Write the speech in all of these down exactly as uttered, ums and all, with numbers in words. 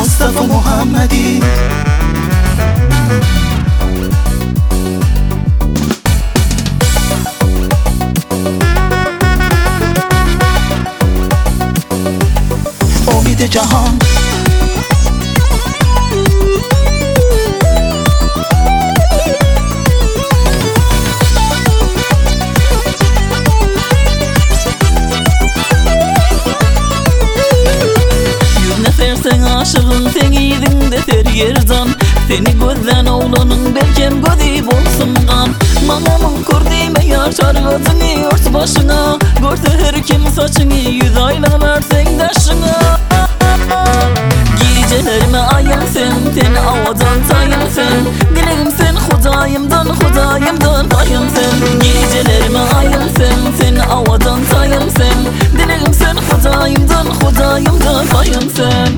مصطفی محمدی. امید جهان Sen aşığın sen iydin de ter yerdan. Seni gözden oğlanın belkem gözü bolsun kan. Mamamın kurdime yaşar gözünü ört başına. Görse her kim saçını yüz aylar sen daşına. Gecelerime ayım sen, sen avadan tayım sen. Dileğim sen Hudayımdan, Hudayımdan payım sen. Gecelerime ayım sen, sen avadan tayım sen. Dileğim sen Hudayımdan, Hudayımdan payım sen.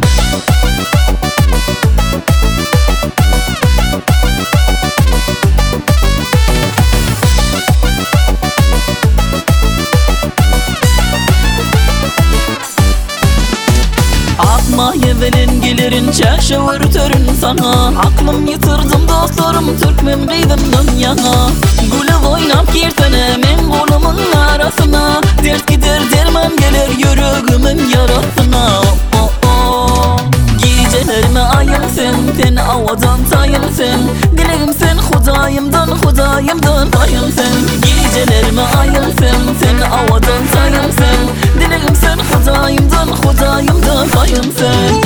Akma yevelen gelirin çeşe örtörün sana. Aklım yitirdim dostlarım Türkmen kıydım dünyana. Gülü oynap girtene men kolumun arasına. Dert gider derman gelir yüreğimin yarasına. Oh, oh, oh. Gecelerime ayım sen, sen avadan tayım sen. Dileğim sen Hudayımdan, Hudayımdan payım sen. Gecelerime ayım sen, sen avadan tayım sen. Dileğim sen Hudayımdan, Hudayımdan payım sen.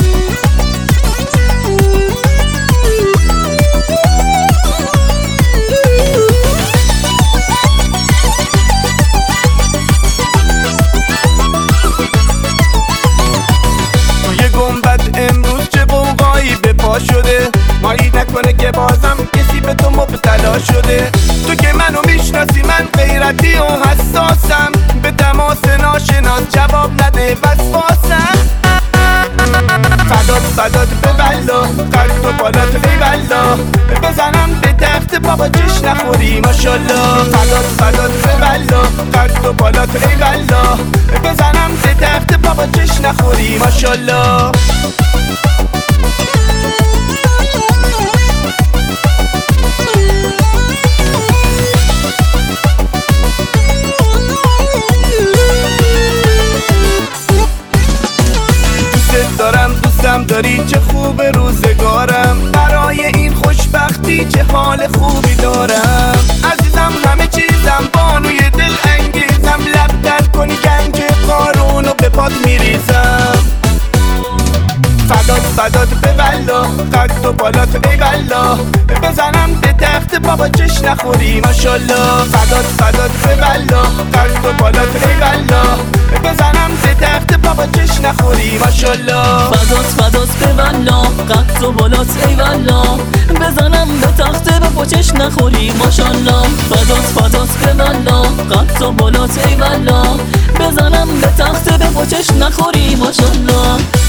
شده مایی نکنه که بازم کسی به تو مبتلا شده. تو که منو میشناسی من غیرتی و حساسم. به تماس ناشناس جواب نده وسواسم. فدات فدات به والله قد و بالات ای والله. بزنم به تخت بابا جش نخوری ماشالله. فدات فدات به والله قد و بالات ای والله. بزنم به تخت بابا جش نخوری ماشالله. دوستم داری چه خوب روزگارم. برای این خوشبختی چه حال خوبی دارم. عزیزم همه چیزم بانوی دل انگیزم. لب در کنی گنج قارونو به پات میریزم. فدات فدات به والله قد و بالات ای والله. بزنم به تخت بابا جش نخوری ماشالله. فدات فدات به والله قد و بالات ای والله. بزنم به تخت بابا جش نخوری ماشالله. فدات فدات به والله قد و بالات ای والله. بزنم به تخت بابا جش نخوری ماشالله. فدات فدات به والله قد و بالات ای والله. بزنم به تخت بابا جش نخوری ماشالله.